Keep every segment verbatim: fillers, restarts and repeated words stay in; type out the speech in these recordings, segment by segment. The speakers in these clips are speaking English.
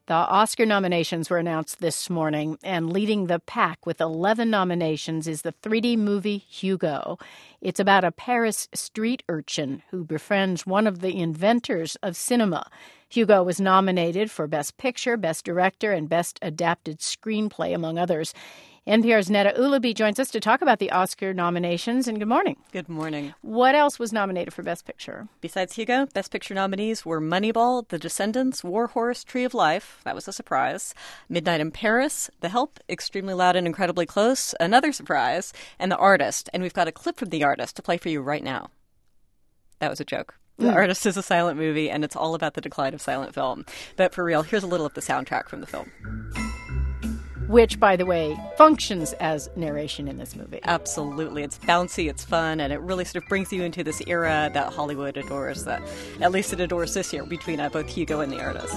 The Oscar nominations were announced this morning, and leading the pack with eleven nominations is the three D movie Hugo. It's about a Paris street urchin who befriends one of the inventors of cinema. Hugo was nominated for Best Picture, Best Director, and Best Adapted Screenplay, among others. N P R's Neda Ulaby joins us to talk about the Oscar nominations. And good morning. Good morning. What else was nominated for Best Picture? Besides Hugo, Best Picture nominees were Moneyball, The Descendants, War Horse, Tree of Life. That was a surprise. Midnight in Paris, The Help, Extremely Loud and Incredibly Close, another surprise, and The Artist. And we've got a clip from The Artist to play for you right now. That was a joke. The mm. Artist is a silent movie, and it's all about the decline of silent film. But for real, here's a little of the soundtrack from the film. Which, by the way, functions as narration in this movie. Absolutely. It's bouncy, it's fun, and it really sort of brings you into this era that Hollywood adores, that at least it adores this year, between uh, both Hugo and The Artist.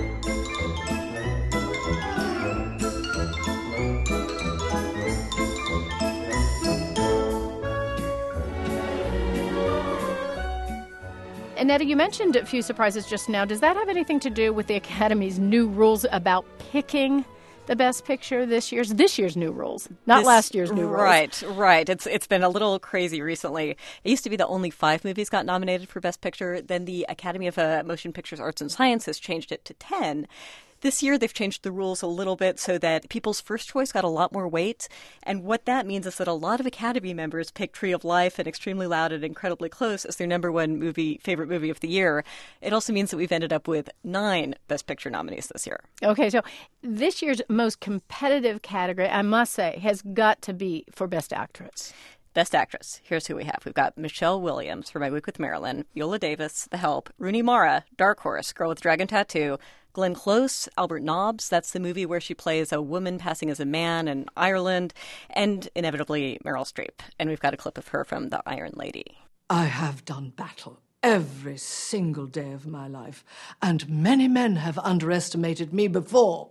And Neda, you mentioned a few surprises just now. Does that have anything to do with the Academy's new rules about picking the Best Picture this year's this year's new rules, not this, last year's new rules? Right, right. It's it's been a little crazy recently. It used to be that only five movies got nominated for Best Picture. Then the Academy of uh, Motion Pictures Arts and Sciences changed it to ten. This year, they've changed the rules a little bit so that people's first choice got a lot more weight. And what that means is that a lot of Academy members picked Tree of Life and Extremely Loud and Incredibly Close as their number one movie, favorite movie of the year. It also means that we've ended up with nine Best Picture nominees this year. Okay, so this year's most competitive category, I must say, has got to be for Best Actress. Best Actress. Here's who we have. We've got Michelle Williams for My Week with Marilyn, Viola Davis, The Help, Rooney Mara, Dark Horse, Girl with Dragon Tattoo, Glenn Close, Albert Nobbs, that's the movie where she plays a woman passing as a man in Ireland, and inevitably Meryl Streep. And we've got a clip of her from The Iron Lady. I have done battle every single day of my life, and many men have underestimated me before.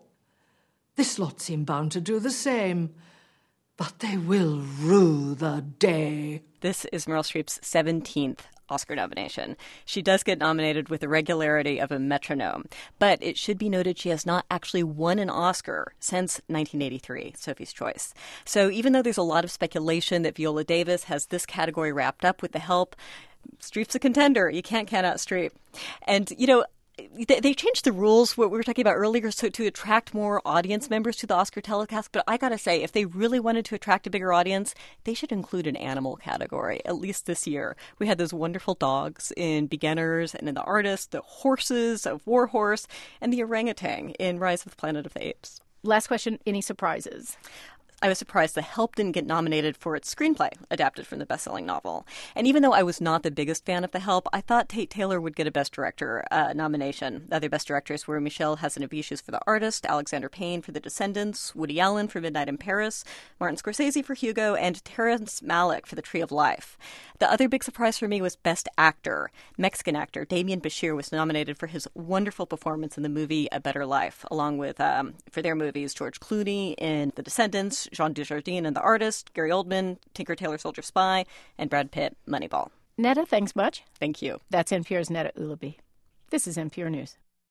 This lot seem bound to do the same. But they will rue the day. This is Meryl Streep's seventeenth Oscar nomination. She does get nominated with the regularity of a metronome, but it should be noted she has not actually won an Oscar since nineteen eighty-three, Sophie's Choice. So even though there's a lot of speculation that Viola Davis has this category wrapped up with The Help, Streep's a contender. You can't count out Streep. And, you know, they changed the rules, what we were talking about earlier, so to attract more audience members to the Oscar telecast. But I got to say, if they really wanted to attract a bigger audience, they should include an animal category, at least this year. We had those wonderful dogs in Beginners and in The Artist, the horses of War Horse, and the orangutan in Rise of the Planet of the Apes. Last question, any surprises? I was surprised The Help didn't get nominated for its screenplay, adapted from the best-selling novel. And even though I was not the biggest fan of The Help, I thought Tate Taylor would get a Best Director uh, nomination. The other Best Directors were Michelle Hazanavicius for The Artist, Alexander Payne for The Descendants, Woody Allen for Midnight in Paris, Martin Scorsese for Hugo, and Terrence Malick for The Tree of Life. The other big surprise for me was Best Actor. Mexican actor Damian Bashir was nominated for his wonderful performance in the movie A Better Life, along with, um, for their movies, George Clooney in The Descendants, Jean Dujardin in The Artist, Gary Oldman, Tinker Tailor Soldier Spy, and Brad Pitt, Moneyball. Neda, thanks much. Thank you. That's N P R's Neda Ulaby. This is N P R News.